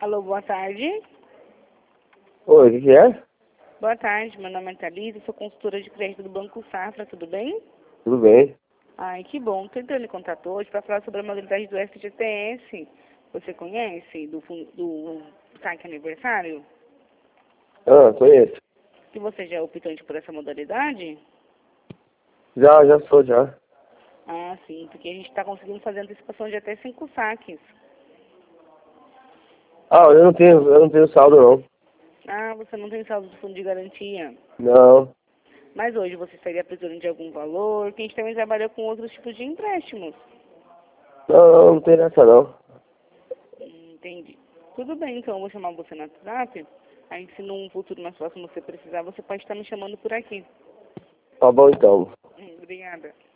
Alô, boa tarde. Oi, o que que é? Boa tarde, meu nome é Thalita, sou consultora de crédito do Banco Safra, tudo bem? Tudo bem? Ai, que bom. Tô entrando em contato hoje para falar sobre a modalidade do FGTS. Você conhece do saque aniversário? Ah, conheço. Que você já é optante por essa modalidade? Já sou, já. Ah, sim, porque a gente está conseguindo fazer antecipação de até 5 saques. Ah, eu não tenho saldo, não. Ah, você não tem saldo do fundo de garantia. Não. Mas hoje você estaria precisando de algum valor, que a gente também trabalha com outros tipos de empréstimos. Não tem nessa, não. Entendi. Tudo bem, então eu vou chamar você no WhatsApp. Aí se num futuro mais próximo você precisar, você pode estar me chamando por aqui. Tá bom, então. Obrigada.